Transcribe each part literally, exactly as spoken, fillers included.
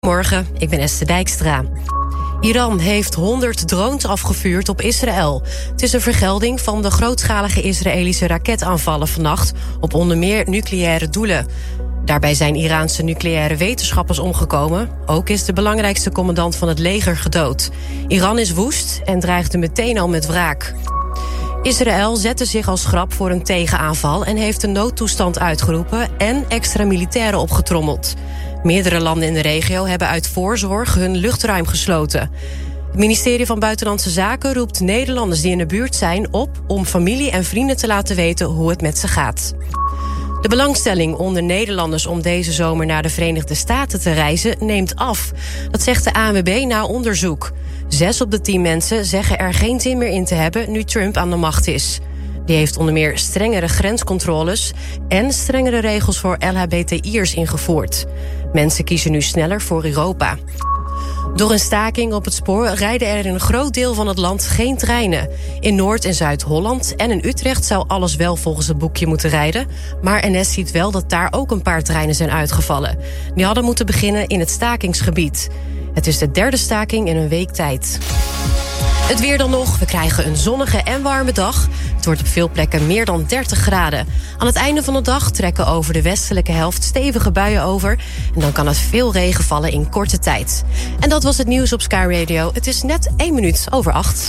Morgen, ik ben Esther Dijkstra. Iran heeft honderd drones afgevuurd op Israël. Het is een vergelding van de grootschalige Israëlische raketaanvallen vannacht op onder meer nucleaire doelen. Daarbij zijn Iraanse nucleaire wetenschappers omgekomen. Ook is de belangrijkste commandant van het leger gedood. Iran is woest en dreigde meteen al met wraak. Israël zette zich als grap voor een tegenaanval en heeft een noodtoestand uitgeroepen en extra militairen opgetrommeld. Meerdere landen in de regio hebben uit voorzorg hun luchtruim gesloten. Het ministerie van Buitenlandse Zaken roept Nederlanders die in de buurt zijn op om familie en vrienden te laten weten hoe het met ze gaat. De belangstelling onder Nederlanders om deze zomer naar de Verenigde Staten te reizen neemt af. Dat zegt de A N W B na onderzoek. Zes op de tien mensen zeggen er geen zin meer in te hebben nu Trump aan de macht is. Die heeft onder meer strengere grenscontroles en strengere regels voor L H B T I'ers ingevoerd. Mensen kiezen nu sneller voor Europa. Door een staking op het spoor rijden er in een groot deel van het land geen treinen. In Noord- en Zuid-Holland en in Utrecht zou alles wel volgens het boekje moeten rijden. Maar N S ziet wel dat daar ook een paar treinen zijn uitgevallen. Die hadden moeten beginnen in het stakingsgebied. Het is de derde staking in een week tijd. Het weer dan nog. We krijgen een zonnige en warme dag. Het wordt op veel plekken meer dan dertig graden. Aan het einde van de dag trekken over de westelijke helft stevige buien over. En dan kan het veel regen vallen in korte tijd. En dat was het nieuws op Sky Radio. Het is net één minuut over acht.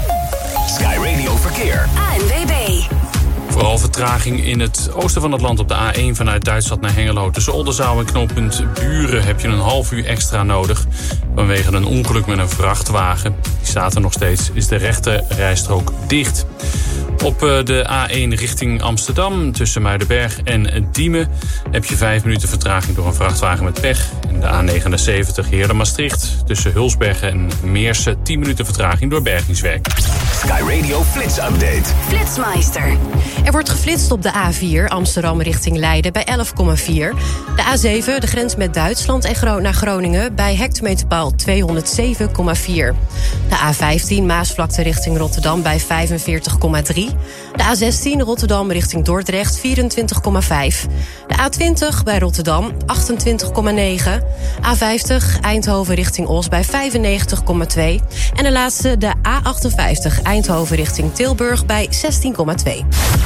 Sky Radio Verkeer. A N W B. Vooral vertraging in het oosten van het land op de A één vanuit Duitsland naar Hengelo. Tussen Oldenzaal en knooppunt Buren heb je een half uur extra nodig. Vanwege een ongeluk met een vrachtwagen. Die staat er nog steeds, is de rechte rijstrook dicht. Op de A één richting Amsterdam tussen Muidenberg en Diemen heb je vijf minuten vertraging door een vrachtwagen met pech. En de A negenenzeventig Heerlen-Maastricht tussen Hulsbergen en Meersen tien minuten vertraging door bergingswerk. Sky Radio Flits Update. Flitsmeister. Er wordt geflitst op de A vier Amsterdam richting Leiden bij elf komma vier. De A zeven, de grens met Duitsland en Gro- naar Groningen bij hectometerpaal tweehonderdzeven komma vier. De A vijftien Maasvlakte richting Rotterdam bij vijfenveertig komma drie. De A zestien Rotterdam richting Dordrecht vierentwintig komma vijf. De A twintig bij Rotterdam achtentwintig komma negen. A vijftig Eindhoven richting Os bij vijfennegentig komma twee. En de laatste de A achtenvijftig Eindhoven richting Tilburg bij zestien komma twee.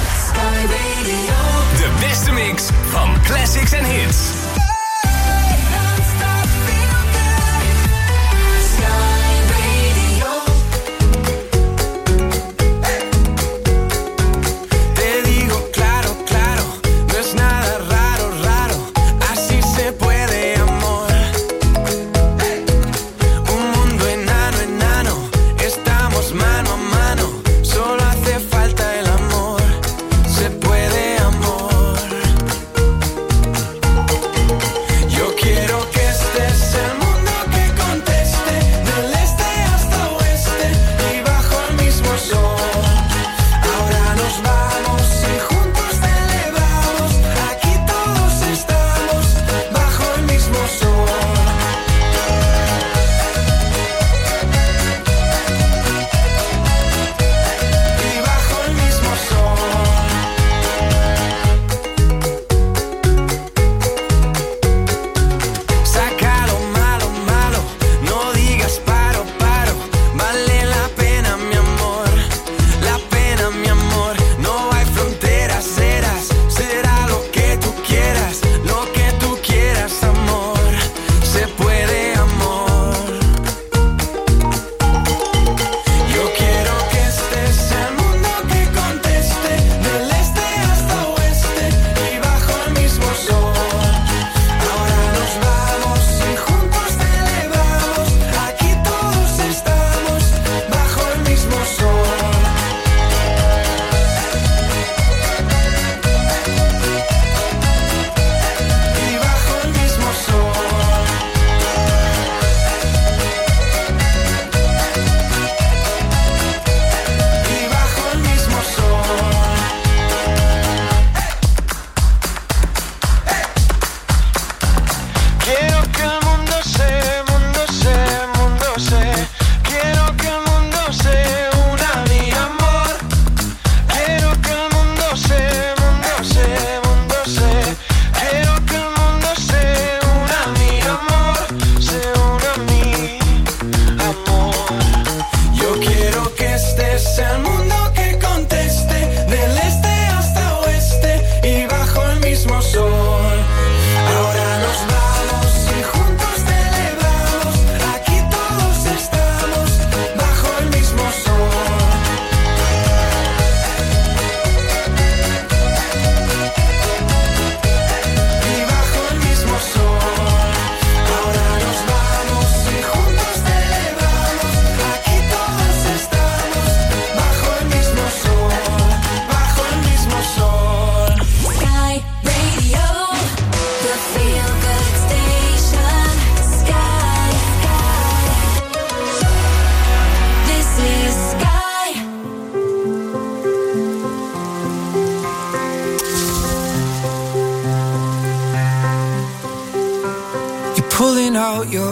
De beste mix van classics en hits. Se puede amor.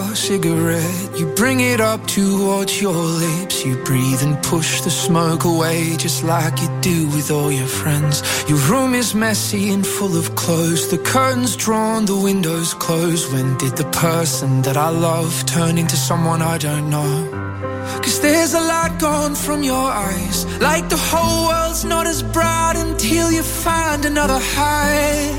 your cigarette. You bring it up towards your lips. You breathe and push the smoke away, just like you do with all your friends. Your room is messy and full of clothes. The curtains drawn, the windows closed. When did the person that I love turn into someone I don't know? Cause there's a light gone from your eyes, like the whole world's not as bright until you find another high.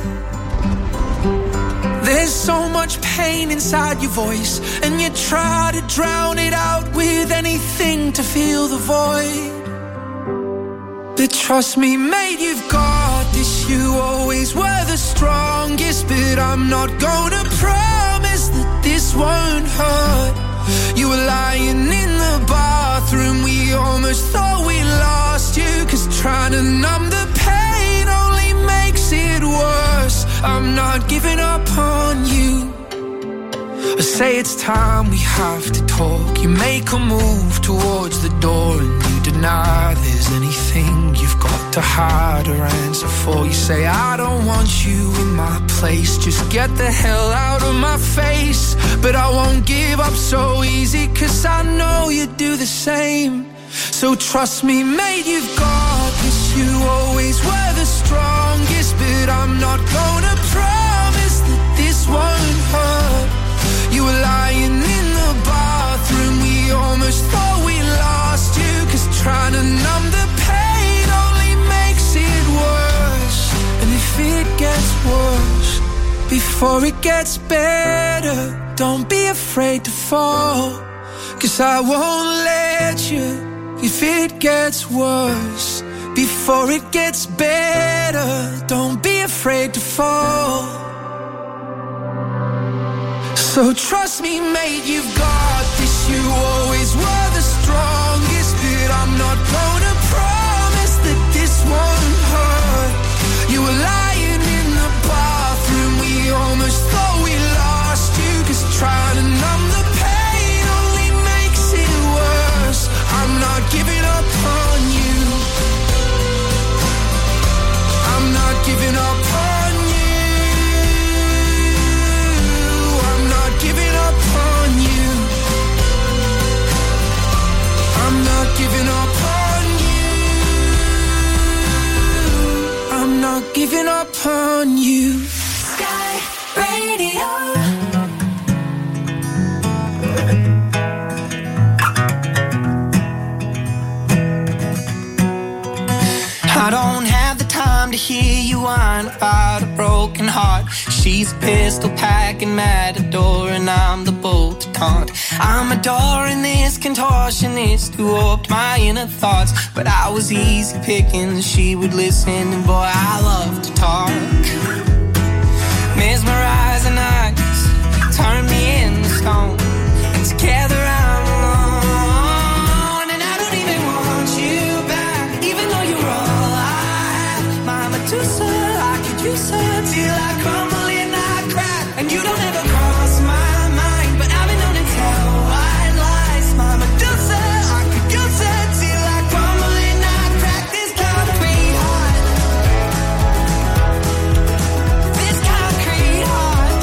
There's so much pain inside your voice, and you try to drown it out with anything to fill the void. But trust me, mate, you've got this. You always were the strongest, but I'm not gonna promise that this won't hurt. You were lying in the bathroom, we almost thought we lost you. Cause trying to numb the pain only makes it worse. I'm not giving up on you. I say it's time we have to talk. You make a move towards the door and you deny there's anything you've got to hide or answer for. You say I don't want you in my place, just get the hell out of my face. But I won't give up so easy, cause I know you do the same. So trust me, mate, you've got this. You always were the strongest, but I'm not gonna promise that this won't hurt. You were lying in the bathroom, we almost thought we lost you. Cause trying to numb the pain only makes it worse. And if it gets worse before it gets better, don't be afraid to fall. Cause I won't let you. If it gets worse before it gets better, don't be afraid to fall. So trust me, mate, you've got this. You always were the strongest, but I'm not gonna promise that this won't hurt. You were lying in the bathroom, we almost thought we lost you. Cause trying to numb the pain only makes it worse. I'm not giving up on you. I'm not giving up on you. Giving up on you. I'm not giving up on you. I'm not giving up on you. Sky Radio. I don't have the time to hear you whine about a broken heart. She's a pistol packing matador and I'm the bull to taunt. I'm adoring this contortionist who warped my inner thoughts. But I was easy picking, she would listen, and boy, I love to talk. Mesmerizing eyes turn me into stone, and together I'm alone. And I don't even want you back, even though you're all I have. My Medusa, I could use her till I crumble. And you don't ever cross my mind, but I've been known to tell white lies. My Medusa, I could use it till I crumble and I crack this concrete heart. This concrete heart.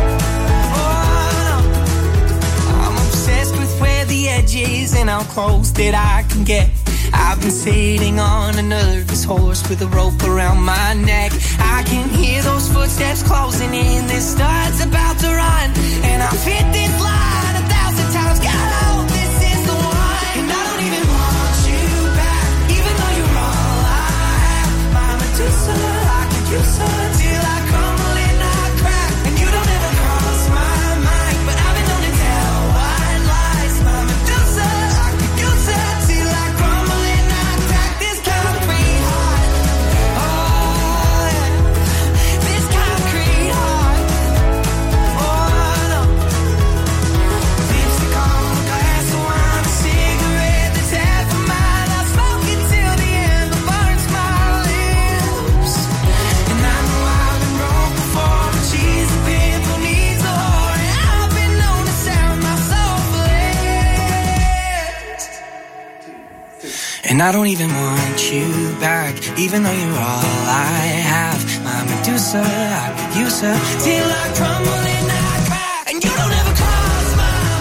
Oh no. I'm obsessed with where the edge is and how close that I can get. I've been sitting on a nervous horse with a rope around my neck. I can hear those footsteps closing in. This star's about to run, and I've hit this line a thousand times. God, I hope this is the one. And I don't even want you back, even though you're all I have. My Medusa, I could use her till I crumble and I crack. And you don't ever cross my mind, but I've been known to tell white lies. My Medusa, I could use her till I crumble. And I don't even want you back, even though you're all I have. My Medusa, I could use her till I crumble and I crack. And you don't ever cross my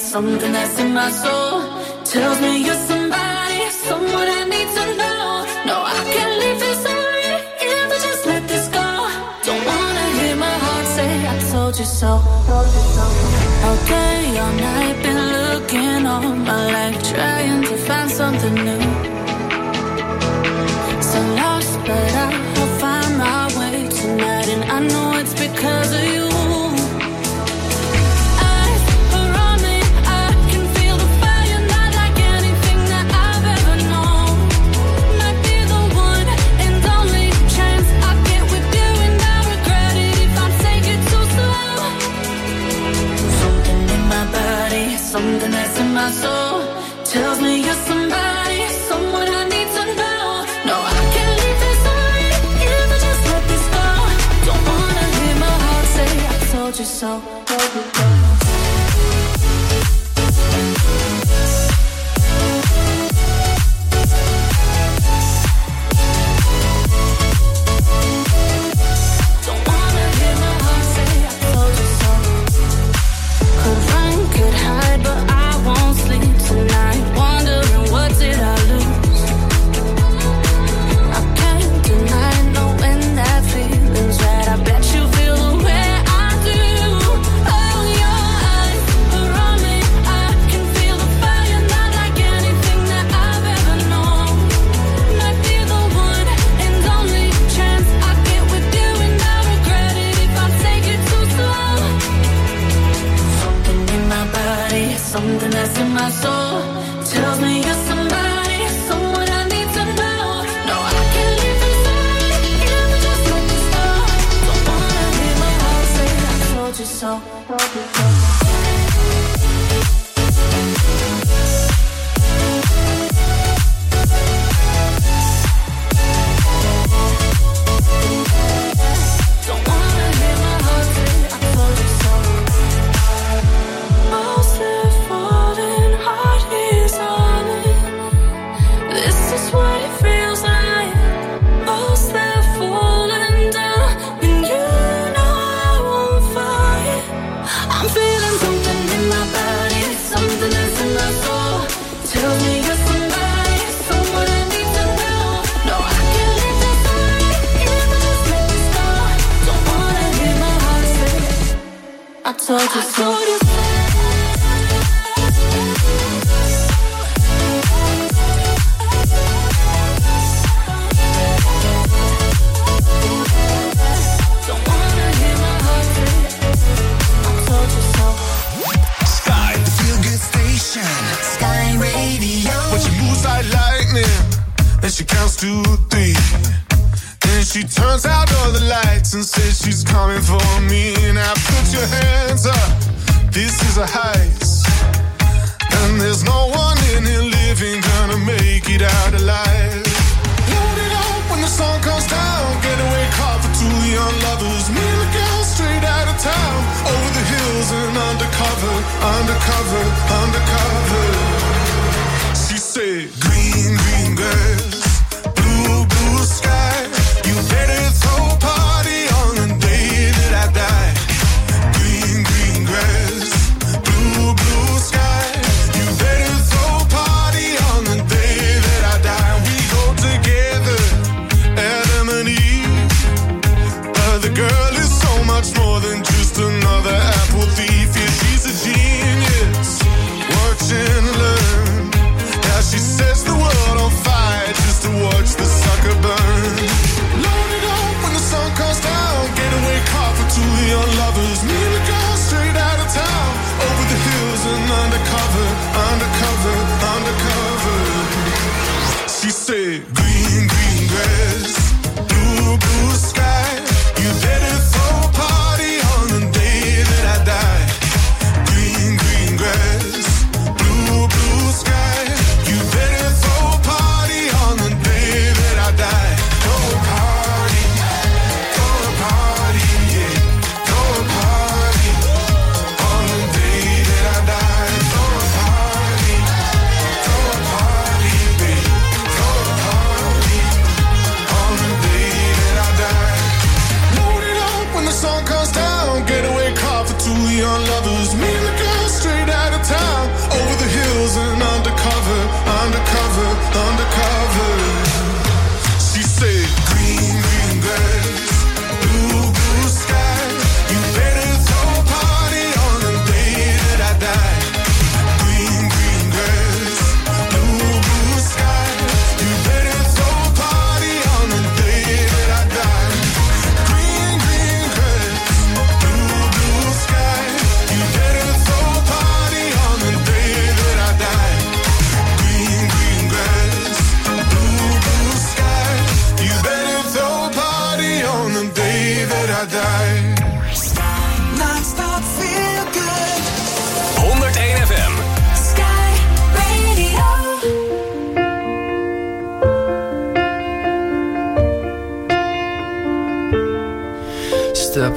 something that's in my soul tells me you're somebody, someone I need to know. No, I can't leave this already if I just let this go. Don't wanna hear my heart say I told you so. All day, all night, been looking all my life, trying to find something new. So lost, but I'll find my way tonight, and I know it's because of you. Something that's in my soul tells me you're somebody, someone I need to know. No, I can't leave this already if I just let this go. Don't wanna hear my heart say I told you so. Told you so. Something that's in my soul tells me you're somebody, someone I need to know. No, I can't leave this already if I just let this go. Don't wanna hear my heart say I told you so. Told you so. I told you so. Don't wanna hear my heart say I told you so. Sky, the feel good station, Sky Radio. When she moves like lightning, and she counts to three. Then she turns out all the lights and says she's coming for me. Now put your hands up, this is a heist. And there's no one in here living gonna make it out alive. Load it up when the sun comes down, getaway car for two young lovers. Me and the girl straight out of town, over the hills and undercover, undercover, undercover. She said, green, green girls, blue, blue sky. You better throw a party on the day that I die. Green, green grass, blue, blue sky. You better throw a party on the day that I die. We go together, Adam and Eve. But the girl is so much more than just another apple thief. Yeah, she's a genius. Watch and learn. Now she sets the world on fire just to watch the sucker burn. Load it up when the sun comes down, getaway car for two young lovers. Me and the girl straight out of town, over the hills and undercover, undercover, undercover. She said, green, green grass, blue, blue sky. You better throw a party on the day that I die. Green, green grass, blue, blue sky. You better throw a party on the day that I die. Throw a party, throw a party, yeah. Throw a party on the day that I die. Throw a party, throw a party, baby. Throw a party on the day that I die. Load it up when the sun comes down, getaway car for two young lovers. Me and the girl straight out of town,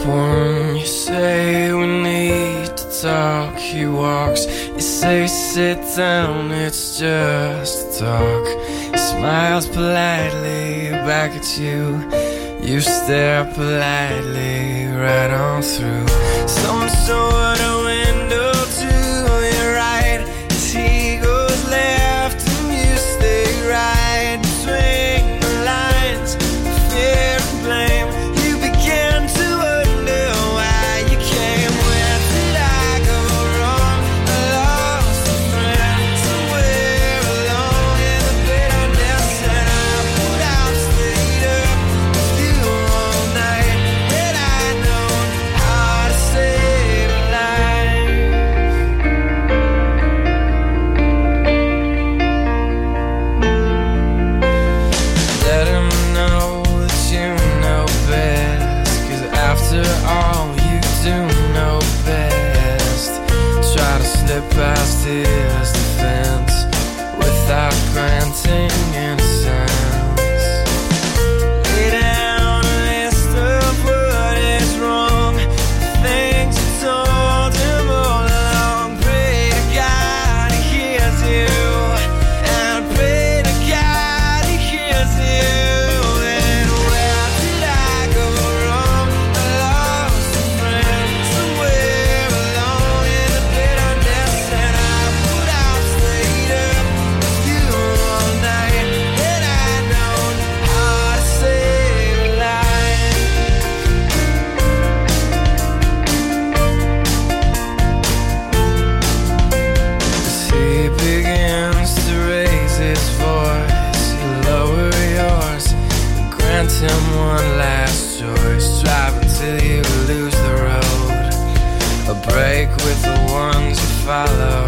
one. You say we need to talk. He walks. You say sit down. It's just talk. He smiles politely back at you. You stare politely right on through some sort of window to your right. As he goes left and you stay right between the lines, fear and blame. You begin to wonder why you came. Where did I go wrong? I lost a friend somewhere alone in the bitterness, and I put out, stayed up with you all night. When I know how to save a life. Let him know that you know best, 'cause after all you do know best. Try to slip past his defense without granting innocence. Lay down a list of what is wrong, the things you told him all along. Pray to God he hears you, and pray to God he hears you. And where did I go wrong? I lost a friend somewhere alone in the bitterness, and I put out, stayed up with you all night. And I know how to save a life. As he begins to raise his voice, you lower yours and grant him one last choice. Drive until you lose the road, a break with the ones you follow.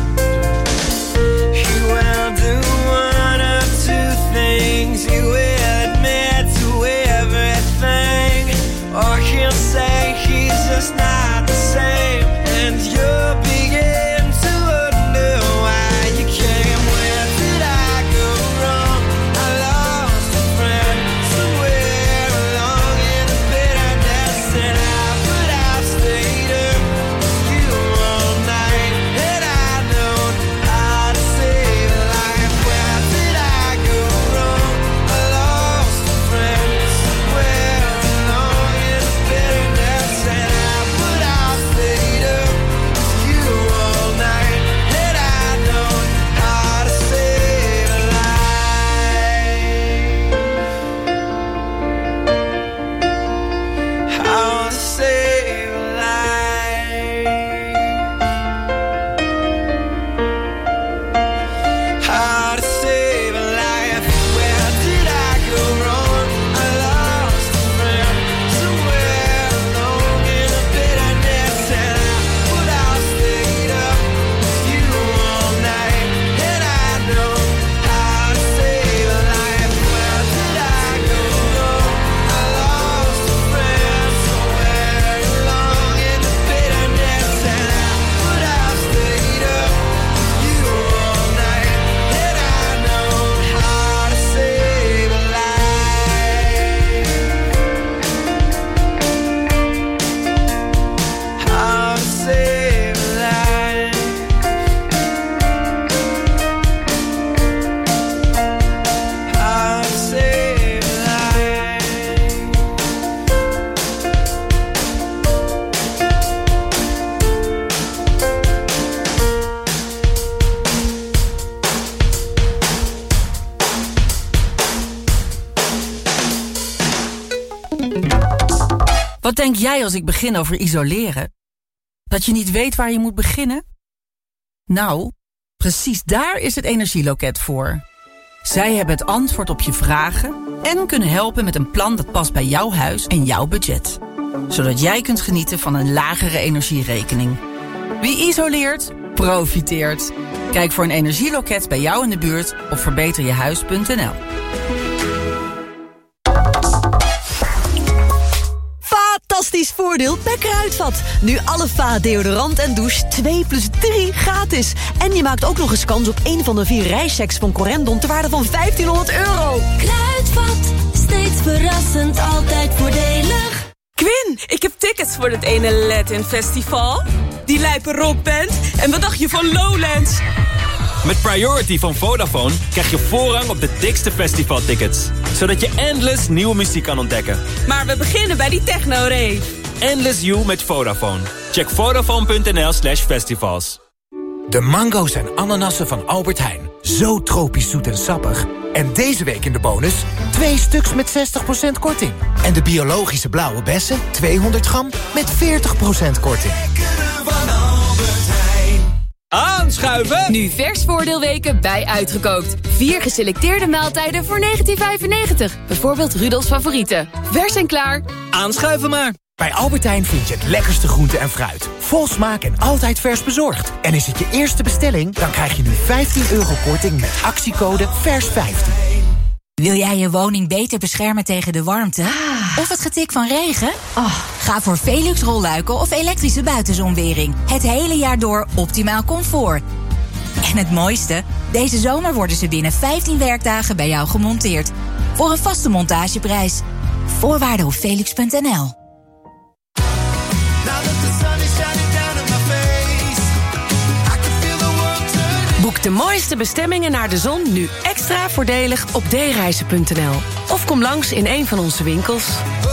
He will do one of two things. He will admit to everything, or he'll say he's just not the same, and you'll begin to wonder why you came. Where did I go wrong? I lost a friend somewhere along in the bitterness, and I put out, stayed up with you all night. And I know how to save a life. Where did I go wrong? I lost a friend somewhere along in the bitterness, and I put out, stayed up with you all night. And I know how to save a life. How to save a life. How to save a life. Where did I go wrong? I lost a friend somewhere alone in the bitterness, and I put out, stayed up with you all night. And I know how to save a life. Where did I go wrong? I lost a friend somewhere along in the bitterness, and I put out, stayed up with you all night. And I know how to save a life. How to save a life. How to save a life. Wat denk jij als ik begin over isoleren? Dat je niet weet waar je moet beginnen? Nou, precies daar is het Energieloket voor. Zij hebben het antwoord op je vragen en kunnen helpen met een plan dat past bij jouw huis en jouw budget. Zodat jij kunt genieten van een lagere energierekening. Wie isoleert, profiteert. Kijk voor een energieloket bij jou in de buurt op verbeter je huis punt n l. Fantastisch voordeel bij Kruidvat. Nu alle Fa deodorant en douche twee plus drie gratis. En je maakt ook nog eens kans op een van de vier reischecks van Corendon ter waarde van vijftienhonderd euro. Kruidvat, steeds verrassend, altijd voordelig. Quinn, ik heb tickets voor het ene Latin Festival, die lijpe rockband en wat dacht je van Lowlands? Met Priority van Vodafone krijg je voorrang op de dikste festivaltickets. Zodat je endless nieuwe muziek kan ontdekken. Maar we beginnen bij die techno-rave. Endless You met Vodafone. Check vodafone.nl slash festivals. De mango's en ananassen van Albert Heijn. Zo tropisch zoet en sappig. En deze week in de bonus twee stuks met zestig procent korting. En de biologische blauwe bessen, tweehonderd gram, met veertig procent korting. Aanschuiven! Nu vers voordeelweken bij Uitgekookt. Vier geselecteerde maaltijden voor negentien vijfennegentig. Bijvoorbeeld Rudolfs favorieten. Vers en klaar. Aanschuiven maar. Bij Albert Heijn vind je het lekkerste groente en fruit. Vol smaak en altijd vers bezorgd. En is het je eerste bestelling, dan krijg je nu vijftien euro korting met actiecode vers vijftien. Wil jij je woning beter beschermen tegen de warmte? Ah. Of het getik van regen? Oh. Ga voor Velux rolluiken of elektrische buitenzonwering. Het hele jaar door optimaal comfort. En het mooiste? Deze zomer worden ze binnen vijftien werkdagen bij jou gemonteerd. Voor een vaste montageprijs. Voorwaarden op velux punt n l. Boek de mooiste bestemmingen naar de zon nu extra voordelig op d reizen punt n l. Of kom langs in een van onze winkels.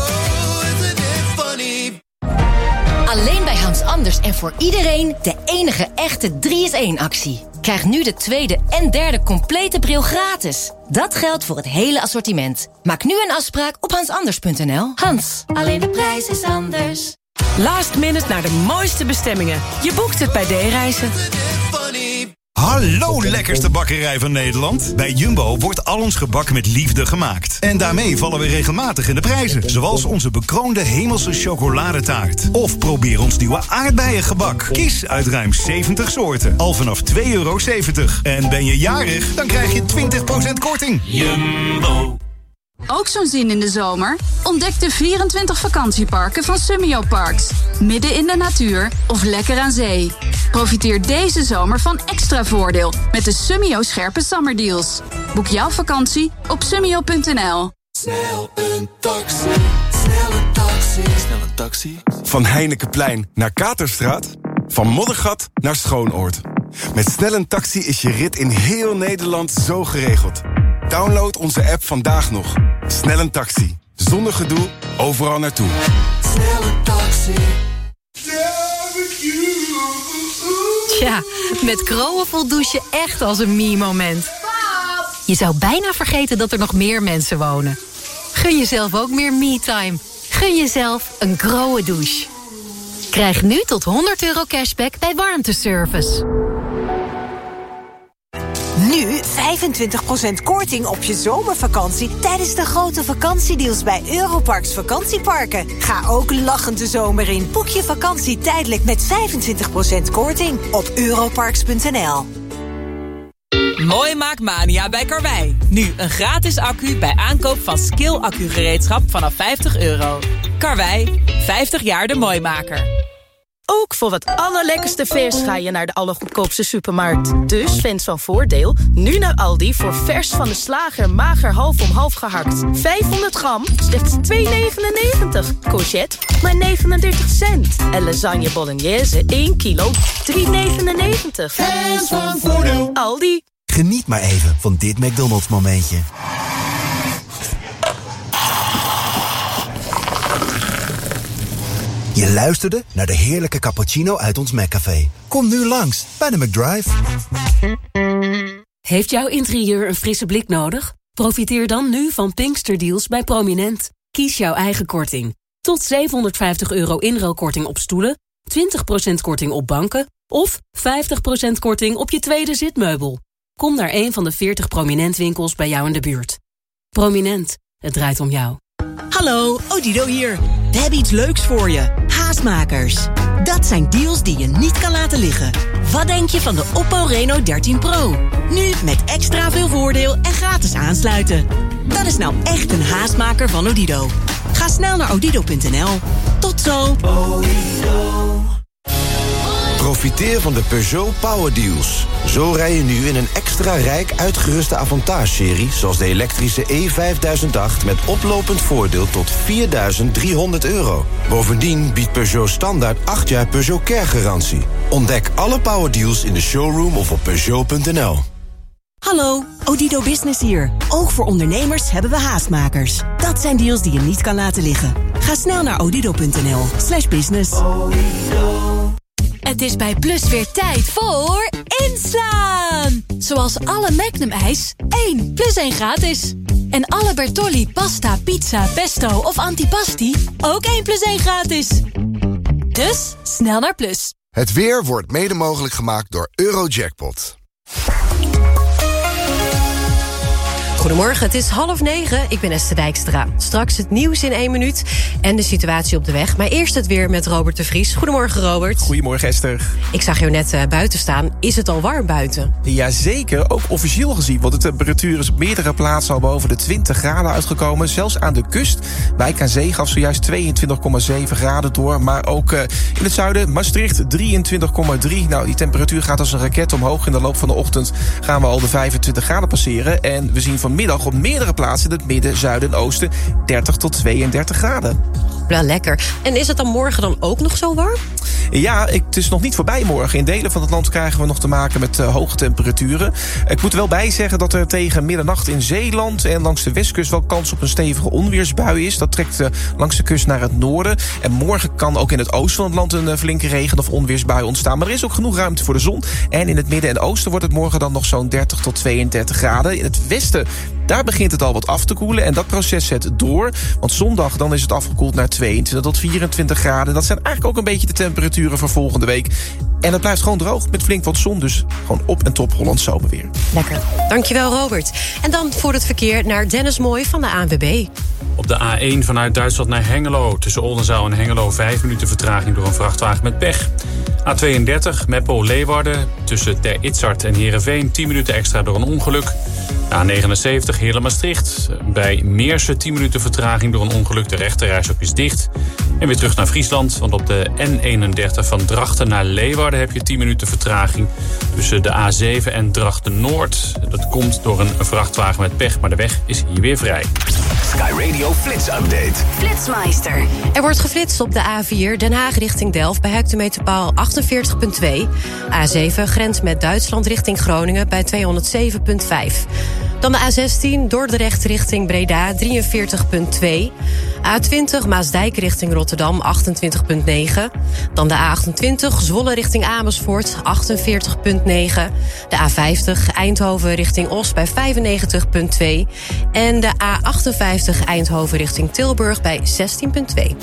Alleen bij Hans Anders en voor iedereen de enige echte drie is één actie. Krijg nu de tweede en derde complete bril gratis. Dat geldt voor het hele assortiment. Maak nu een afspraak op hans anders punt n l. Hans, alleen de prijs is anders. Last minute naar de mooiste bestemmingen. Je boekt het bij D-Reizen. Hallo lekkerste bakkerij van Nederland. Bij Jumbo wordt al ons gebak met liefde gemaakt. En daarmee vallen we regelmatig in de prijzen. Zoals onze bekroonde hemelse chocoladetaart. Of probeer ons nieuwe aardbeiengebak. Kies uit ruim zeventig soorten. Al vanaf twee euro zeventig. En ben je jarig, dan krijg je twintig procent korting. Jumbo. Ook zo'n zin in de zomer? Ontdek de vierentwintig vakantieparken van Summio Parks. Midden in de natuur of lekker aan zee. Profiteer deze zomer van extra voordeel met de Summio scherpe zomerdeals. Boek jouw vakantie op summio punt n l. Snel een taxi, snel een taxi. Snel een taxi. Van Heinekenplein naar Katerstraat. Van Moddergat naar Schoonoord. Met Snel een taxi is je rit in heel Nederland zo geregeld. Download onze app vandaag nog. Snel een taxi. Zonder gedoe, overal naartoe. Snel een taxi. Tja, met Kroon voelt douchen echt als een me-moment. Je zou bijna vergeten dat er nog meer mensen wonen. Gun jezelf ook meer me-time. Gun jezelf een Kroon douche. Krijg nu tot honderd euro cashback bij warmteservice. Nu vijfentwintig procent korting op je zomervakantie tijdens de grote vakantiedeals bij Europarks vakantieparken. Ga ook lachend de zomer in. Boek je vakantie tijdelijk met vijfentwintig procent korting op europarks punt n l. Mooi maakmania bij Karwei. Nu een gratis accu bij aankoop van Skill accugereedschap vanaf vijftig euro. Karwei, vijftig jaar de mooimaker. Ook voor het allerlekkerste vers ga je naar de allergoedkoopste supermarkt. Dus Fans van Voordeel, nu naar Aldi voor vers van de slager mager half om half gehakt. vijfhonderd gram, slechts twee negenennegentig. Courgette, maar negenendertig cent. En lasagne bolognese, één kilo, drie negenennegentig. Fans van Voordeel. Aldi. Geniet maar even van dit McDonald's momentje. Je luisterde naar de heerlijke cappuccino uit ons McCafé. Kom nu langs bij de McDrive. Heeft jouw interieur een frisse blik nodig? Profiteer dan nu van Pinksterdeals bij Prominent. Kies jouw eigen korting. Tot zevenhonderdvijftig euro inruilkorting op stoelen, twintig procent korting op banken of vijftig procent korting op je tweede zitmeubel. Kom naar een van de veertig Prominent winkels bij jou in de buurt. Prominent, het draait om jou. Hallo, Odido hier. We hebben iets leuks voor je. Haastmakers. Dat zijn deals die je niet kan laten liggen. Wat denk je van de Oppo Reno dertien Pro? Nu met extra veel voordeel en gratis aansluiten. Dat is nou echt een haastmaker van Odido. Ga snel naar odido punt n l. Tot zo. Profiteer Profiteer van de Peugeot Power Deals. Zo rij je nu in een extra rijk uitgeruste Avantage-serie... zoals de elektrische E vijfduizend acht met oplopend voordeel tot vierduizend driehonderd euro. Bovendien biedt Peugeot standaard acht jaar Peugeot Care-garantie. Ontdek alle Power Deals in de showroom of op Peugeot punt n l. Hallo, Odido Business hier. Ook voor ondernemers hebben we haastmakers. Dat zijn deals die je niet kan laten liggen. Ga snel naar odido punt n l slash business. Het is bij Plus weer tijd voor inslaan. Zoals alle Magnum ijs, één plus één gratis. En alle Bertolli pasta, pizza, pesto of antipasti, ook één plus één gratis. Dus, snel naar Plus. Het weer wordt mede mogelijk gemaakt door Eurojackpot. Goedemorgen, het is half negen. Ik ben Esther Dijkstra. Straks het nieuws in één minuut en de situatie op de weg. Maar eerst het weer met Robert de Vries. Goedemorgen, Robert. Goedemorgen, Esther. Ik zag jou net uh, buiten staan. Is het al warm buiten? Jazeker, ook officieel gezien. Want de temperatuur is op meerdere plaatsen al boven de twintig graden uitgekomen. Zelfs aan de kust. Wijk aan Zee gaf zojuist tweeëntwintig komma zeven graden door. Maar ook uh, in het zuiden, Maastricht drieëntwintig komma drie. Nou, die temperatuur gaat als een raket omhoog. In de loop van de ochtend gaan we al de vijfentwintig graden passeren. En we zien vanmiddag op meerdere plaatsen in het midden, zuiden en oosten dertig tot tweeëndertig graden. Wel lekker. En is het dan morgen dan ook nog zo warm? Ja, het is nog niet voorbij morgen. In delen van het land krijgen we nog te maken met uh, hoge temperaturen. Ik moet er wel bij zeggen dat er tegen middernacht in Zeeland en langs de westkust wel kans op een stevige onweersbui is. Dat trekt uh, langs de kust naar het noorden. En morgen kan ook in het oosten van het land een uh, flinke regen- of onweersbui ontstaan. Maar er is ook genoeg ruimte voor de zon. En in het midden en oosten wordt het morgen dan nog zo'n dertig tot tweeëndertig graden. In het westen, daar begint het al wat af te koelen. En dat proces zet door. Want zondag dan is het afgekoeld naar tweeëntwintig tot vierentwintig graden. Dat zijn eigenlijk ook een beetje de temperaturen voor volgende week. En het blijft gewoon droog met flink wat zon. Dus gewoon op en top Hollands zomerweer. Lekker. Dankjewel, Robert. En dan voor het verkeer naar Dennis Mooi van de A N W B. Op de A één vanuit Duitsland naar Hengelo. Tussen Oldenzaal en Hengelo vijf minuten vertraging door een vrachtwagen met pech. A tweeëndertig Meppel-Leeuwarden. Tussen Ter Itzart en Heerenveen tien minuten extra door een ongeluk. A negenenzeventig Heerlen-Maastricht. Bij Meersen tien minuten vertraging door een ongeluk. De rechterreis ook is dicht. En weer terug naar Friesland. Want op de N eenendertig van Drachten naar Leeuwarden heb je tien minuten vertraging. Tussen de A zeven en Drachten-Noord. Dat komt door een vrachtwagen met pech. Maar de weg is hier weer vrij. Sky Radio Flits Update. Flitsmeister. Er wordt geflitst op de A vier Den Haag richting Delft bij hectometerpaal achtenveertig komma twee. A zeven grens met Duitsland richting Groningen bij tweehonderdzeven komma vijf. Dan de A zestien Dordrecht richting Breda drieënveertig komma twee. A twintig Maasdijk richting Rotterdam achtentwintig komma negen. Dan de A achtentwintig Zwolle richting Amersfoort achtenveertig komma negen. De A vijftig Eindhoven richting Os bij vijfennegentig komma twee. En de A achtenvijftig Eindhoven richting Tilburg bij zestien komma twee.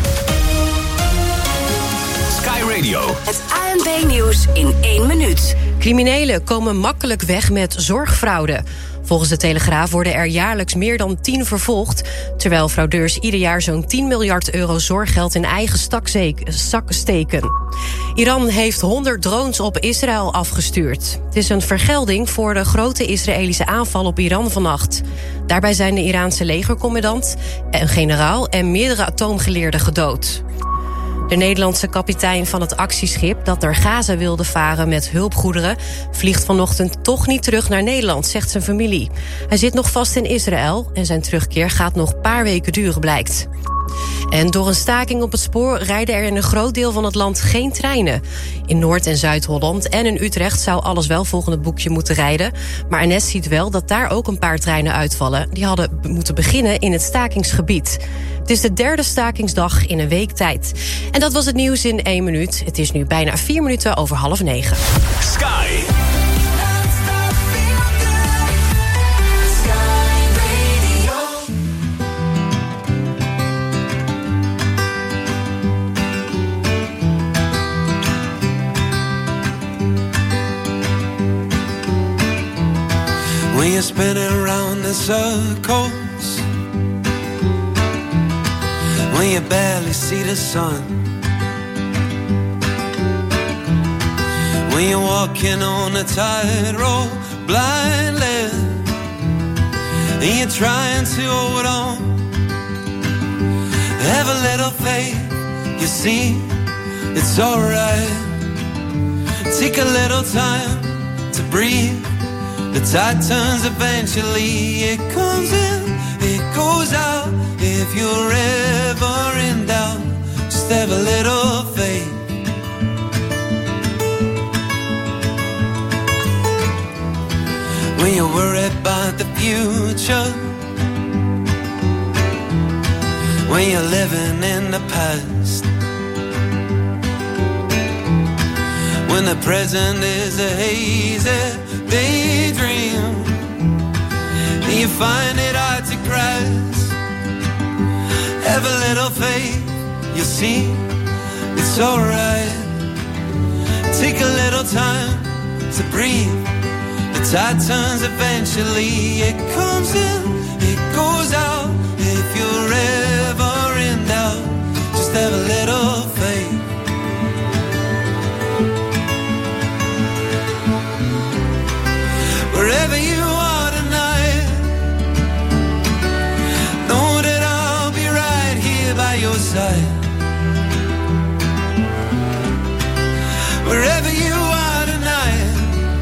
Sky Radio. Het A N B-nieuws in één minuut. Criminelen komen makkelijk weg met zorgfraude. Volgens de Telegraaf worden er jaarlijks meer dan tien vervolgd, terwijl fraudeurs ieder jaar zo'n tien miljard euro zorggeld in eigen zak steken. Iran heeft honderd drones op Israël afgestuurd. Het is een vergelding voor de grote Israëlische aanval op Iran vannacht. Daarbij zijn de Iraanse legercommandant, een generaal en meerdere atoomgeleerden gedood. De Nederlandse kapitein van het actieschip dat naar Gaza wilde varen met hulpgoederen vliegt vanochtend toch niet terug naar Nederland, zegt zijn familie. Hij zit nog vast in Israël en zijn terugkeer gaat nog een paar weken duren, blijkt. En door een staking op het spoor rijden er in een groot deel van het land geen treinen. In Noord- en Zuid-Holland en in Utrecht zou alles wel volgens het boekje moeten rijden. Maar N S ziet wel dat daar ook een paar treinen uitvallen. Die hadden moeten beginnen in het stakingsgebied. Het is de derde stakingsdag in een week tijd. En dat was het nieuws in één minuut. Het is nu bijna vier minuten over half negen. Sky. When you're spinning around in circles, when you barely see the sun, when you're walking on a tightrope blindly, and you're trying to hold on, have a little faith, you see, it's alright. Take a little time to breathe. The tide turns eventually. It comes in, it goes out. If you're ever in doubt, just have a little faith. When you're worried about the future, when you're living in the past, when the present is a hazy daydream, and you find it hard to grasp, have a little faith, you'll see it's alright. Take a little time to breathe. The tide turns eventually. It comes in, it goes out. If you're ever in doubt, just have a little faith. Wherever you are tonight, know that I'll be right here by your side. Wherever you are tonight,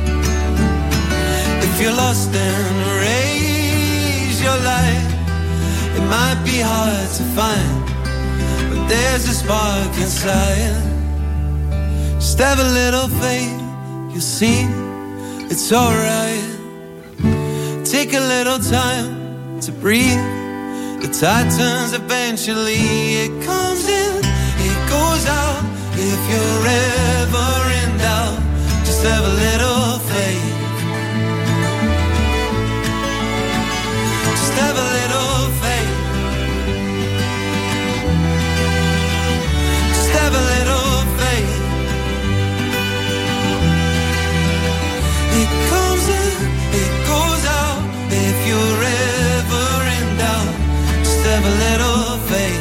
if you're lost then raise your light. It might be hard to find, but there's a spark inside. Just have a little faith, you'll see it's alright. Take a little time to breathe. The tide turns eventually. It comes in, it goes out. If you're ever in doubt, just have a little faith. Just have a little faith. Just have a little faith. It comes in, it goes out. If you're ever in doubt, just have a little faith.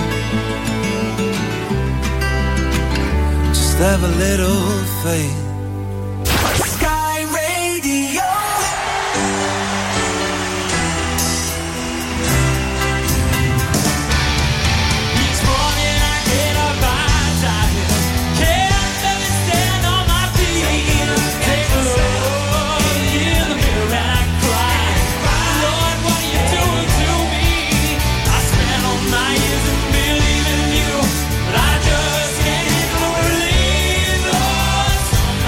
Just have a little faith. Sky Radio. Each morning I get up, I tired. Can't let me stand on my feet. Take a look in the mirror and I cry. Lord, what are you doing to me? I spent all my years in believing you, but I just can't believe, Lord.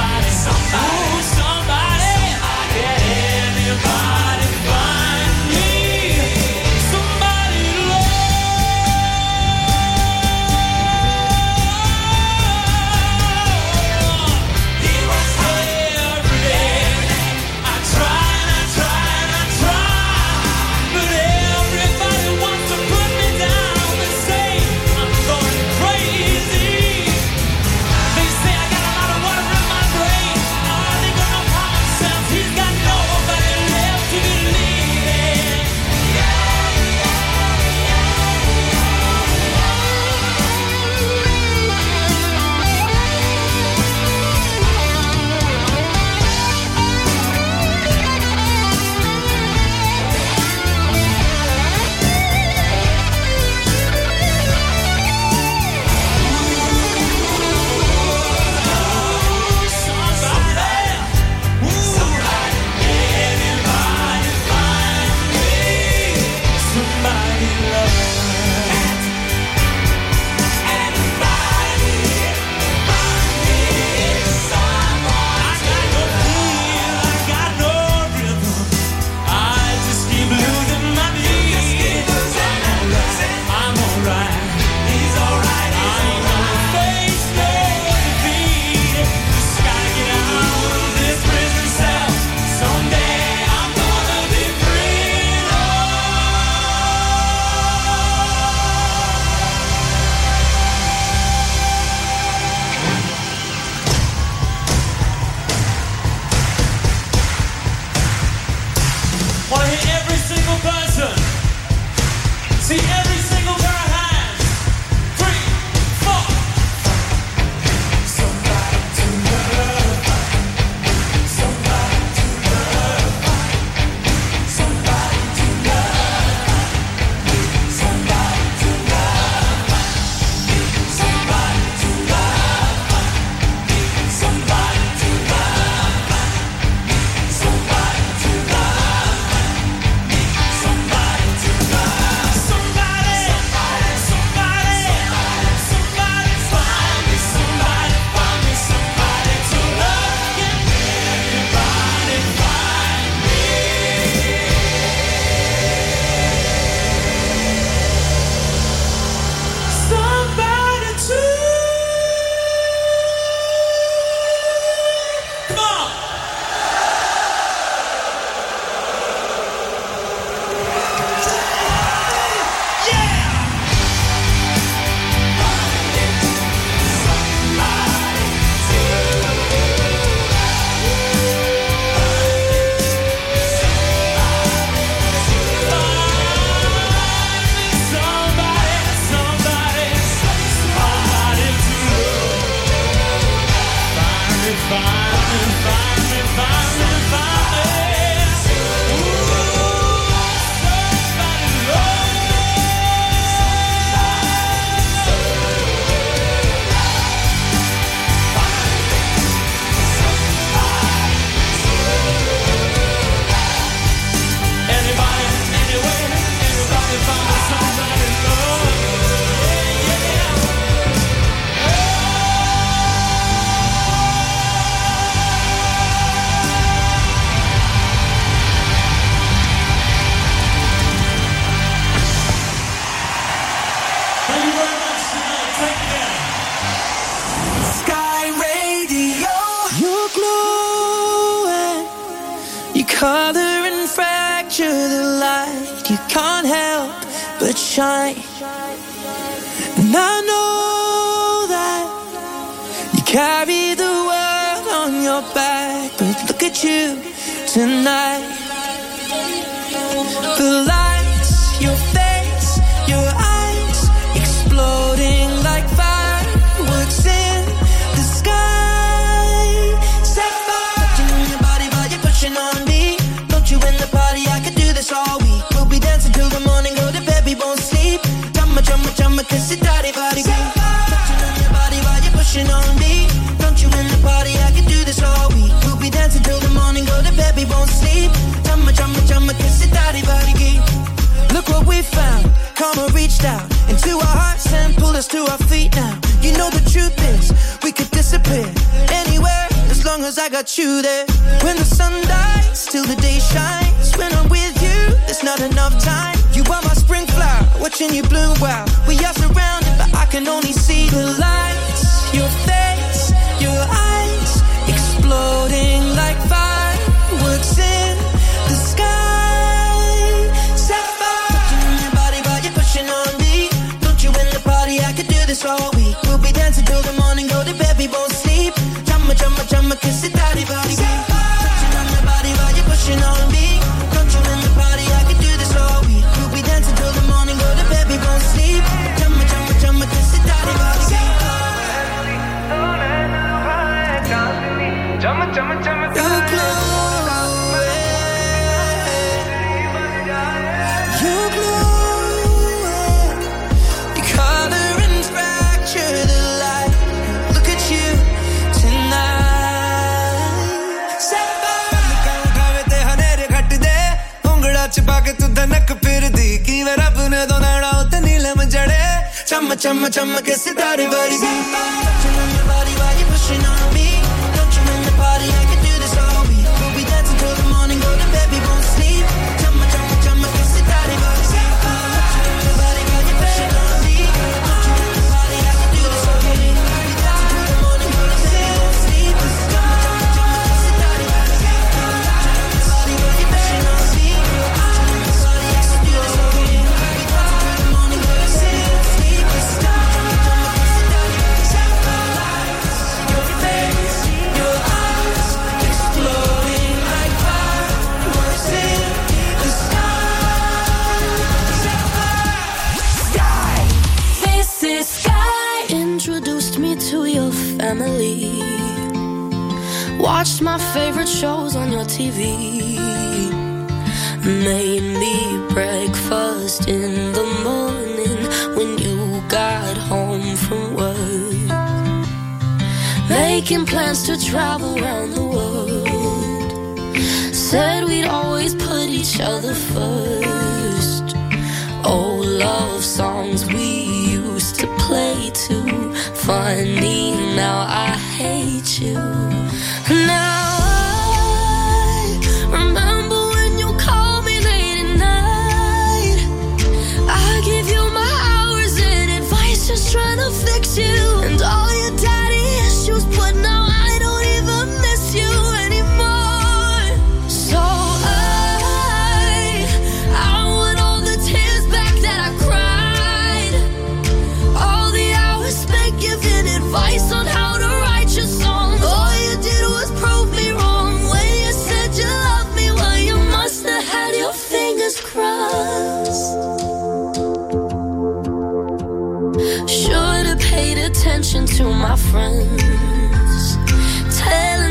Color and fracture the light. You can't help but shine. And I know that you carry the world on your back, but look at you tonight. The lights, your face, your eyes, exploding like fireworks in the sky. Set fire touching your body while you're pushing on me. Don't you in the party? I could do this all week. We'll be dancing till the morning, go to bed, we won't sleep. Chumma, chumma, chumma, kiss it, daddy, body. Touching on your body while you're pushing on me. Don't you in the party? I could do this all week. We'll be dancing till the morning, go to bed, we won't sleep. Chumma, chumma, chumma, kiss it, daddy, body. Look what we found. Karma reached out into our hearts and pulled us to our feet now. You know the truth is, we could disappear anywhere as long as I got you there. When the sun dies, till the day shines. When I'm with you, there's not enough time. You are my spring flower, watching you bloom wild. We are surrounded, but I can only see the lights. Your face, your eyes, exploding like fireworks in the sky. Sapphire touching on your body while you're pushing on me. Don't you in the party? I could do this all week. We'll be dancing till the morning, go to bed, we won't sleep. Chumma, chumma, chumma, kiss it, daddy, body. Touching on your body while you're pushing on me. Don't you in the party? I could do this all week. We'll be dancing till the morning, go to bed, we won't sleep. Chumma, chumma, chumma, kiss it, daddy, body. Chumma, chumma, chumma, you're glowing. You're glowing. You color and fracture the light. Look at you tonight. Sapphire तू धनक फिर दी कि मेरा अपने दो नाड़ा उते नीलम जड़े चम चम चम के सितारे वर्गी touching on your body while you're pushing on me. Don't you in the party? I can do this all week. We'll be dancing till the morning, go to bed, we won't sleep. Chumma, chumma, chumma, kiss it, daddy, body. Touching on your body while you're pushing on me. Don't you in the party? I can do this all week. We'll be dancing till the morning, go to bed, we won't sleep. Chumma, chumma, chumma, kiss it, daddy, body. Touching on your body while you're pushing on me. To your family, watched my favorite shows on your T V, made me breakfast in the morning when you got home from work, making plans to travel around the world, said we'd always put each other first. Oh, love songs we used to play too. Funny, now I hate you. Now I remember when you called me late at night. I give you my hours and advice, just trying to fix you. And all your daddy issues, but now I don't even miss you anymore. So I, I want all the tears back that I cried. All the hours spent giving advice on how to write your songs. All you did was prove me wrong when you said you loved me. Well, you must have had your fingers crossed. Should have paid attention to my friends, telling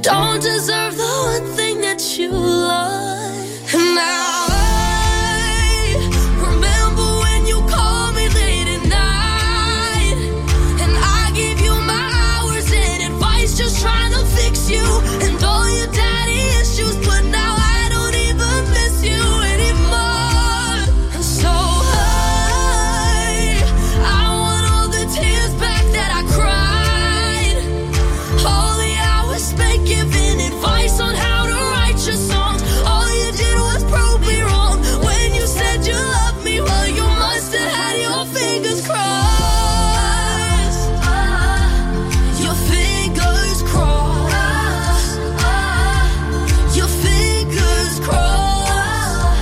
don't deserve the one thing that you love. And now I remember when you called me late at night, and I gave you my hours and advice, just trying to fix you and all your daddy issues, but now I don't even miss you anymore. So I, I want all the tears back that I cried, all the hours spent giving advice on how to write your songs. All you did was prove me wrong when you said you loved me. Well, you must have had your fingers crossed. Your fingers crossed. Your fingers crossed.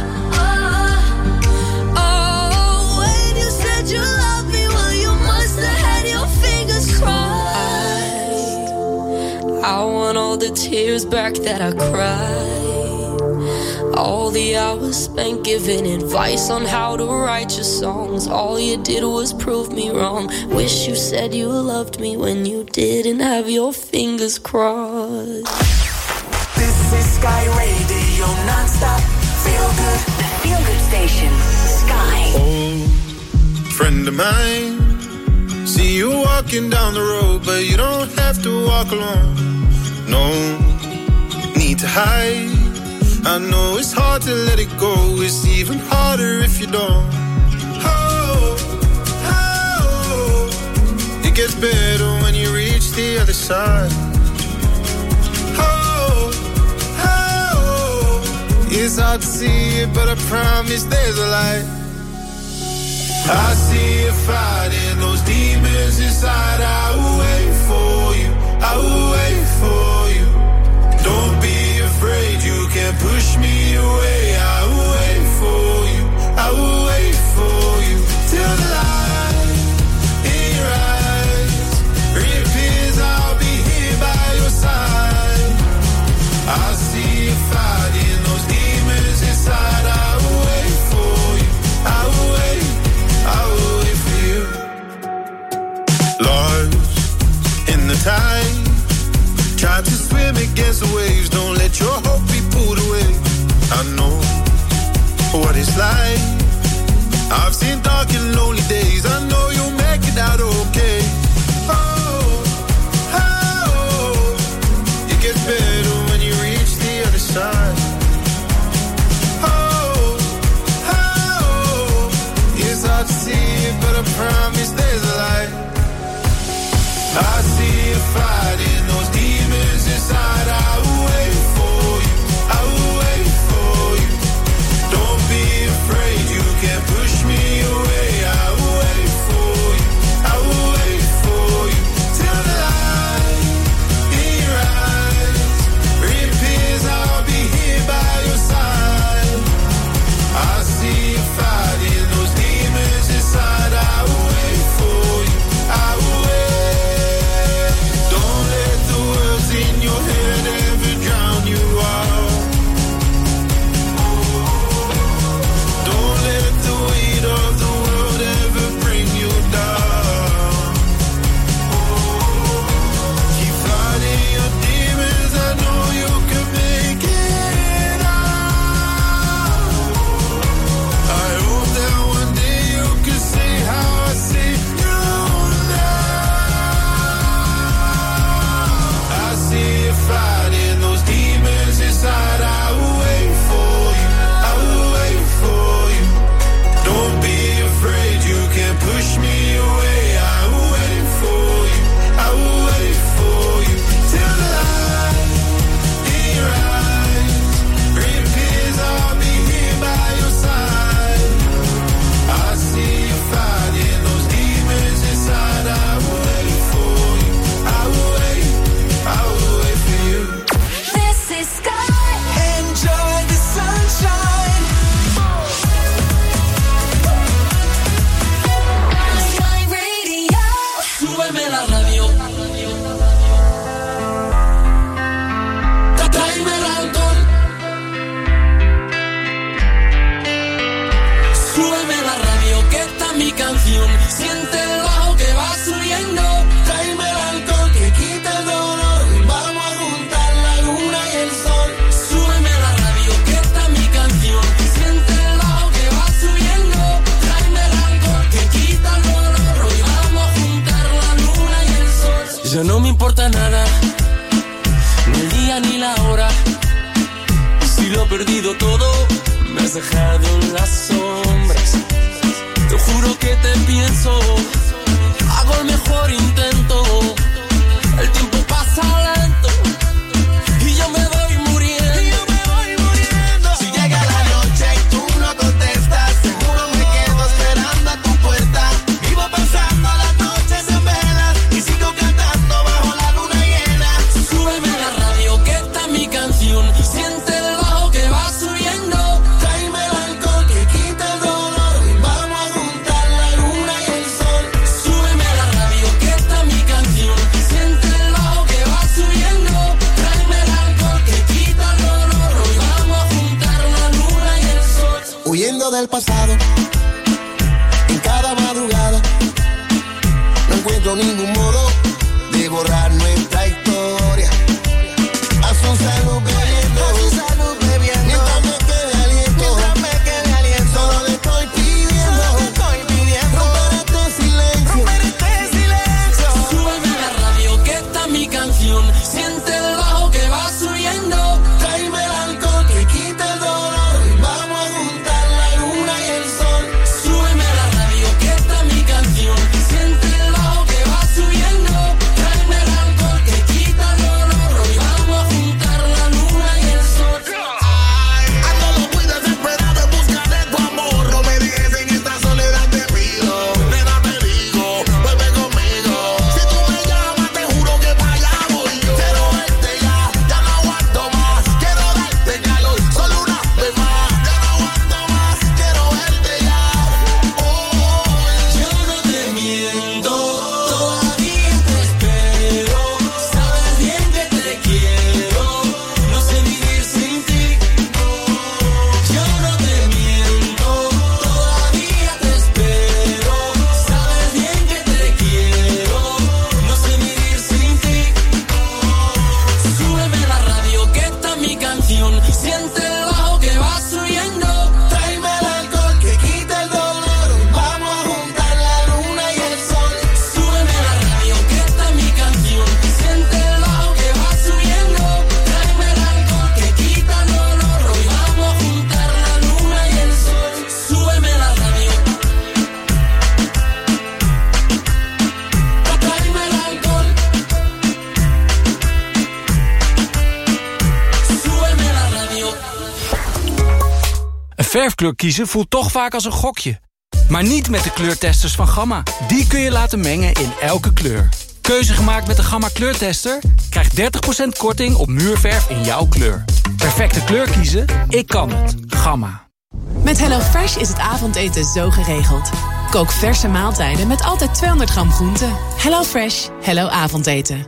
Oh, when you said you loved me, well, you must have had your fingers crossed. I want all the tears back that I cried, all the hours spent giving advice on how to write your songs. All you did was prove me wrong. Wish you said you loved me when you didn't have your fingers crossed. This is Sky Radio, non-stop, feel good. The Feel Good Station. Sky. Old friend of mine, see you walking down the road, but you don't have to walk alone. No need to hide. I know it's hard to let it go. It's even harder if you don't. Oh, oh, it gets better when you reach the other side. Oh, oh, it's hard to see it, but I promise there's a light. I see you fighting those demons inside. I will wait for you. I will wait for you. Don't be afraid, you can't push me away. I will wait for you. I will wait for you till the light in your eyes reappears. I'll be here by your side. I see you fighting those demons inside. I will wait for you. I will wait. I will wait for you. Lost in the tide, try to swim against the waves. Don't let your hope be pulled away. I know what it's like. I've seen dark and lonely days. I know you'll make it out okay. Oh, oh, it gets better when you reach the other side. Oh, oh, it's hard to see it, but I promise there's a light. I see you fighting those demons inside. I will wait for you. I will wait for you. Don't be afraid, you can't push me away. I will wait for you. I will wait for you till the light in your eyes reappears. I'll be here by your side. I see you fighting those demons inside. I will wait for you. I will wait. Don't let the words in your head ever drown you out. Don't let the Ya no me importa nada, ni el día ni la hora. Si lo he perdido todo, me has dejado en las sombras. Te juro que te pienso, hago el mejor intento. El tiempo pasa lento y yo me voy muriendo. Y yo me voy muriendo. Si llega la noche y tú no contestas, seguro me quedo esperando a tu puerta. Vivo pensando las noches en velas y sigo cantando bajo la luna llena. Súbeme la radio que está mi canción. Siente el bajo que va subiendo. Tráeme el alcohol que quita el dolor y vamos a juntar la luna y el sol. Súbeme la radio que está mi canción. Siente el bajo que va subiendo. Tráeme el alcohol que quita el dolor y vamos a juntar la luna y el sol. Huyendo del pasado, en cada madrugada, no encuentro ningún modo de borrar nuestra historia. A su salud bebiendo, a su salud bebiendo, mientras me quede aliento, mientras me quede aliento. Solo le estoy pidiendo, solo le estoy pidiendo, romper este silencio, romper este silencio. Súbeme la radio que está mi canción. Siente el bajo que va subiendo. Tráeme el alcohol que quita el dolor y vamos a juntar la luna y el sol. Súbeme la radio que está mi canción. Siente el bajo que va subiendo. Tráeme el alcohol que quita el dolor y vamos a juntar la luna y el sol. Ando muy desesperado en busca de tu amor. No me dejes en esta soledad, te pido. Nena, te digo, vuelve conmigo. Si tú me llamas, te juro que para allá voy yo. Quiero verte ya, ya no aguanto más. Quiero darte calor, solo una vez más. Ya no aguanto más, quiero verte ya. Oh, Yo no te miento, todavía te espero. Sabes bien que te quiero, no sé vivir sin ti. Yo no te miento, todavía te espero. Sabes bien que te quiero, no sé vivir sin ti. Súbeme la radio que está mi canción. Siente el bajo que va subiendo. tráeme el alcohol que quita el dolor. Vamos a juntar la luna y el sol. Súbeme la radio que está mi canción. Siente el bajo que va subiendo. Tráeme el alcohol que quita el dolor. Hoy vamos a juntar la luna y el sol. Súbeme la radio. Tráeme el alcohol. Súbeme la radio. Een verfkleur kiezen voelt toch vaak als een gokje. Maar niet met de kleurtesters van Gamma. Die kun je laten mengen in elke kleur. Keuze gemaakt met de Gamma kleurtester? Krijg dertig procent korting op muurverf in jouw kleur. Perfecte kleur kiezen? Ik kan het. Gamma. Met HelloFresh is het avondeten zo geregeld. Kook verse maaltijden met altijd tweehonderd gram groente. HelloFresh, hello avondeten.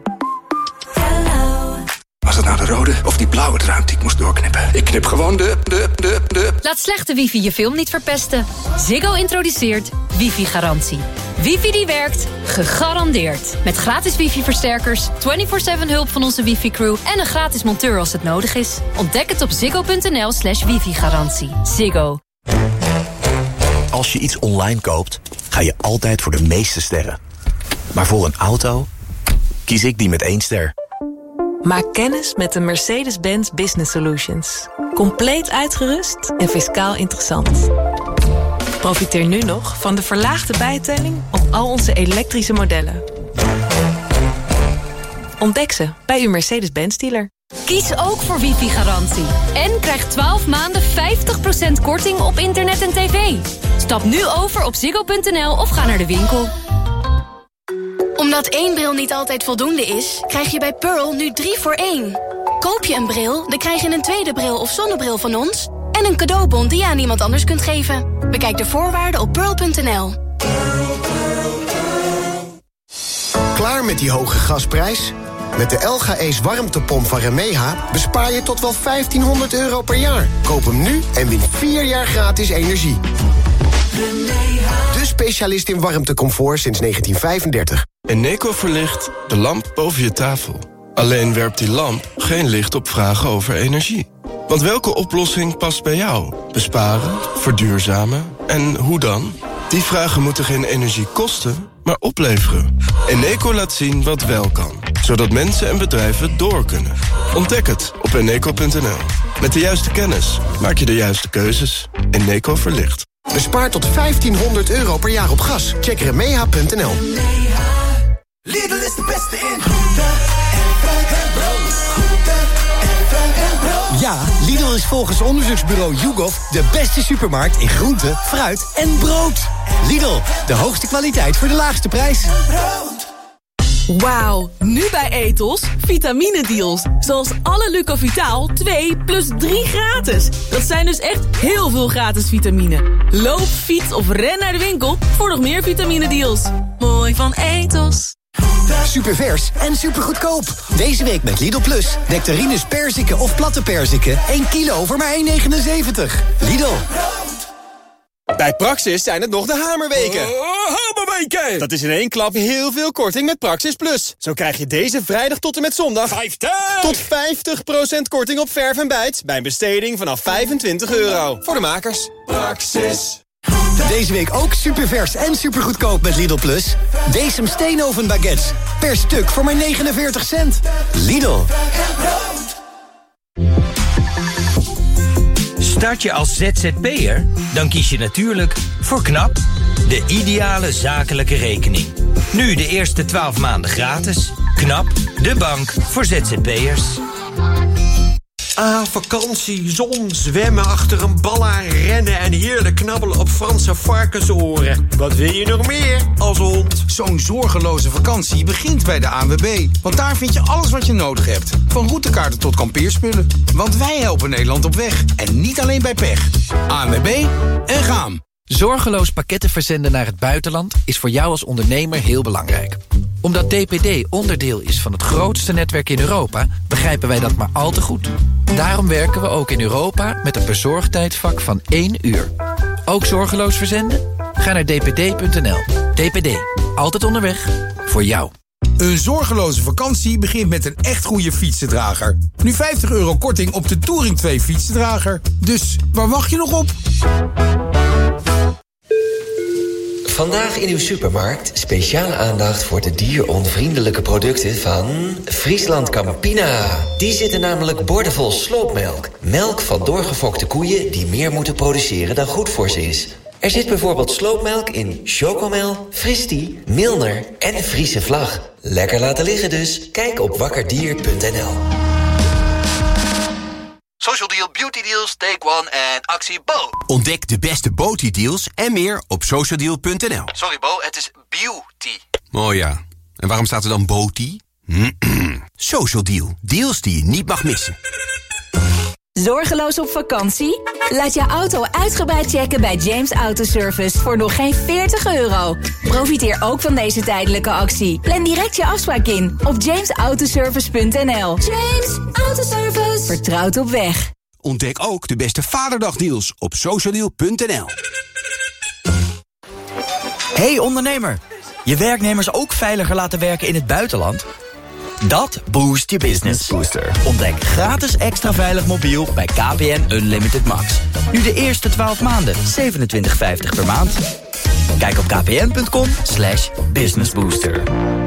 Was het nou de rode of die blauwe draad die ik moest doorknippen? Ik knip gewoon de, de, de, de... Laat slechte wifi je film niet verpesten. Ziggo introduceert wifi-garantie. Wifi die werkt, gegarandeerd. Met gratis wifi-versterkers, vierentwintig zeven hulp van onze wifi-crew... en een gratis monteur als het nodig is. Ontdek het op ziggo.nl slash wifi-garantie. Ziggo. Als je iets online koopt, ga je altijd voor de meeste sterren. Maar voor een auto kies ik die met één ster. Maak kennis met de Mercedes-Benz Business Solutions. Compleet uitgerust en fiscaal interessant. Profiteer nu nog van de verlaagde bijtelling op al onze elektrische modellen. Ontdek ze bij uw Mercedes-Benz dealer. Kies ook voor wifi-garantie. En krijg twaalf maanden vijftig procent korting op internet en tv. Stap nu over op ziggo.nl of ga naar de winkel. Omdat één bril niet altijd voldoende is, krijg je bij Pearl nu drie voor één. Koop je een bril, dan krijg je een tweede bril of zonnebril van ons... en een cadeaubon die je aan iemand anders kunt geven. Bekijk de voorwaarden op pearl punt n l. Klaar met die hoge gasprijs? Met de L G Ace warmtepomp van Remeha bespaar je tot wel vijftienhonderd euro per jaar. Koop hem nu en win vier jaar gratis energie. De specialist in warmtecomfort sinds negentien vijfendertig. Eneco verlicht de lamp boven je tafel. Alleen werpt die lamp geen licht op vragen over energie. Want welke oplossing past bij jou? Besparen, verduurzamen en hoe dan? Die vragen moeten geen energie kosten, maar opleveren. Eneco laat zien wat wel kan, zodat mensen en bedrijven door kunnen. Ontdek het op eneco punt n l. Met de juiste kennis maak je de juiste keuzes. Eneco verlicht. Bespaar tot vijftienhonderd euro per jaar op gas. Check remeha punt n l. Lidl is de beste in. Ja, Lidl is volgens onderzoeksbureau YouGov de beste supermarkt in groente, fruit en brood. Lidl, de hoogste kwaliteit voor de laagste prijs. Wauw, nu bij Ethos vitamine-deals. Zoals alle Lucovitaal twee plus drie gratis. Dat zijn dus echt heel veel gratis vitamine. Loop, fiets of ren naar de winkel voor nog meer vitamine-deals. Mooi van Ethos. Supervers en supergoedkoop. Deze week met Lidl Plus. Nectarines perziken of platte perziken. één kilo voor maar één negenenzeventig. Lidl. Bij Praxis zijn het nog de hamerweken. Oh, hamerweken! Dat is in één klap heel veel korting met Praxis Plus. Zo krijg je deze vrijdag tot en met zondag... vijftig! Tot vijftig procent korting op verf en bijt... bij een besteding vanaf vijfentwintig euro. Voor de makers. Praxis. Deze week ook supervers en supergoedkoop met Lidl Plus. Decem Steenoven baguettes. Per stuk voor maar negenenveertig cent. Lidl. Start je als Z Z P'er? Dan kies je natuurlijk voor KNAP, de ideale zakelijke rekening. Nu de eerste twaalf maanden gratis. KNAP, de bank voor Z Z P'ers. Ah, vakantie, zon, zwemmen, achter een bal aan rennen... en heerlijk knabbelen op Franse varkensoren. Wat wil je nog meer als hond? Zo'n zorgeloze vakantie begint bij de A N W B. Want daar vind je alles wat je nodig hebt. Van routekaarten tot kampeerspullen. Want wij helpen Nederland op weg. En niet alleen bij pech. A N W B en gaan. Zorgeloos pakketten verzenden naar het buitenland is voor jou als ondernemer heel belangrijk. Omdat D P D onderdeel is van het grootste netwerk in Europa, begrijpen wij dat maar al te goed. Daarom werken we ook in Europa met een bezorgtijdvak van één uur. Ook zorgeloos verzenden? Ga naar d p d punt n l. D P D, altijd onderweg, voor jou. Een zorgeloze vakantie begint met een echt goede fietsendrager. Nu vijftig euro korting op de Touring twee fietsendrager. Dus waar wacht je nog op? Vandaag in uw supermarkt speciale aandacht voor de dieronvriendelijke producten van Friesland Campina. Die zitten namelijk boordevol sloopmelk. Melk van doorgefokte koeien die meer moeten produceren dan goed voor ze is. Er zit bijvoorbeeld sloopmelk in Chocomel, Fristie, Milner en Friese Vlag. Lekker laten liggen dus. Kijk op wakkerdier punt n l. Social Deal, Beauty Deals, Take One en actie Bo. Ontdek de beste Beauty deals en meer op social deal punt n l. Sorry Bo, het is beauty. Oh ja, en waarom staat er dan Beauty? Social Deal, deals die je niet mag missen. Zorgeloos op vakantie? Laat je auto uitgebreid checken bij James Autoservice voor nog geen veertig euro. Profiteer ook van deze tijdelijke actie. Plan direct je afspraak in op james autoservice punt n l. James Autoservice. Vertrouwd op weg. Ontdek ook de beste Vaderdagdeals op social deal punt n l. Hey ondernemer, je werknemers ook veiliger laten werken in het buitenland? Dat boost je business. Booster. Ontdek gratis extra veilig mobiel bij K P N Unlimited Max. Nu de eerste twaalf maanden, zevenentwintig vijftig per maand. Kijk op kpn punt com slash businessbooster.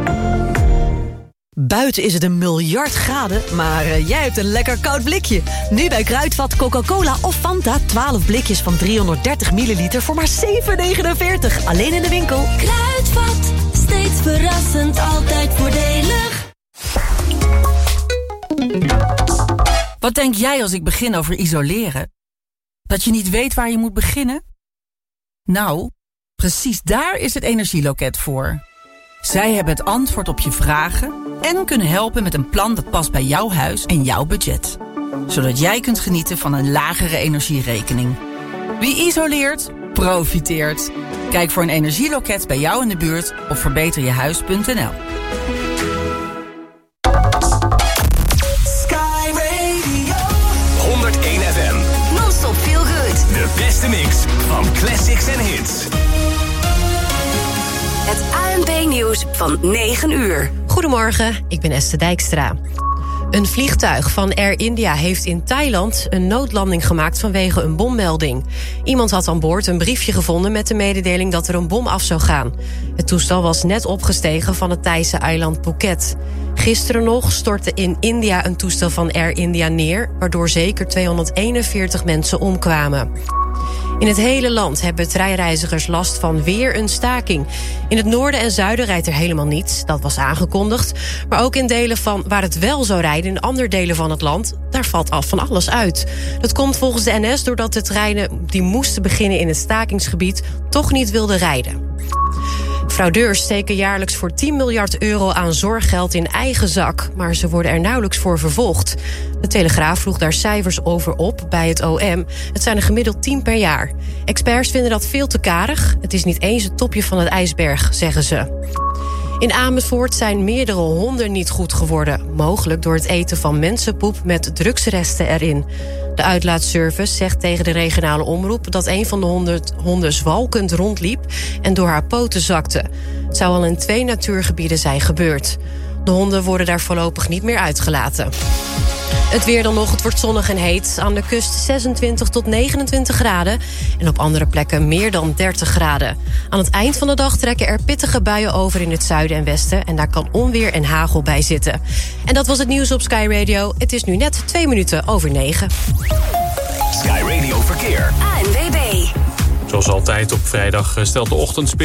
Buiten is het een miljard graden, maar uh, jij hebt een lekker koud blikje. Nu bij Kruidvat Coca-Cola of Fanta, twaalf blikjes van driehonderddertig milliliter voor maar zeven negenenveertig. Alleen in de winkel. Kruidvat, steeds verrassend, altijd voordelig. Wat denk jij als ik begin over isoleren? Dat je niet weet waar je moet beginnen? Nou, precies daar is het Energieloket voor. Zij hebben het antwoord op je vragen en kunnen helpen met een plan dat past bij jouw huis en jouw budget. Zodat jij kunt genieten van een lagere energierekening. Wie isoleert, profiteert. Kijk voor een energieloket bij jou in de buurt op verbeter je huis punt n l. honderdéén F M. Non-stop feel good. De beste mix van classics en hits. Het A N B-nieuws van negen uur. Goedemorgen, ik ben Esther Dijkstra. Een vliegtuig van Air India heeft in Thailand een noodlanding gemaakt vanwege een bommelding. Iemand had aan boord een briefje gevonden met de mededeling dat er een bom af zou gaan. Het toestel was net opgestegen van het Thaise eiland Phuket. Gisteren nog stortte in India een toestel van Air India neer, waardoor zeker tweehonderdeenenveertig mensen omkwamen. In het hele land hebben treinreizigers last van weer een staking. In het noorden en zuiden rijdt er helemaal niets, dat was aangekondigd. Maar ook in delen van waar het wel zou rijden, in andere delen van het land, daar valt af van alles uit. Dat komt volgens de N S doordat de treinen die moesten beginnen in het stakingsgebied toch niet wilden rijden. Fraudeurs steken jaarlijks voor tien miljard euro aan zorggeld in eigen zak, maar ze worden er nauwelijks voor vervolgd. De Telegraaf vroeg daar cijfers over op bij het O M. Het zijn er gemiddeld tien per jaar. Experts vinden dat veel te karig. Het is niet eens het topje van het ijsberg, zeggen ze. In Amersfoort zijn meerdere honden niet goed geworden. Mogelijk door het eten van mensenpoep met drugsresten erin. De uitlaatservice zegt tegen de regionale omroep dat een van de honden, honden zwalkend rondliep en door haar poten zakte. Het zou al in twee natuurgebieden zijn gebeurd. De honden worden daar voorlopig niet meer uitgelaten. Het weer dan nog, het wordt zonnig en heet. Aan de kust zesentwintig tot negenentwintig graden. En op andere plekken meer dan dertig graden. Aan het eind van de dag trekken er pittige buien over in het zuiden en westen. En daar kan onweer en hagel bij zitten. En dat was het nieuws op Sky Radio. Het is nu net twee minuten over negen. Sky Radio Verkeer. A N W B. Zoals altijd op vrijdag stelt de ochtendspits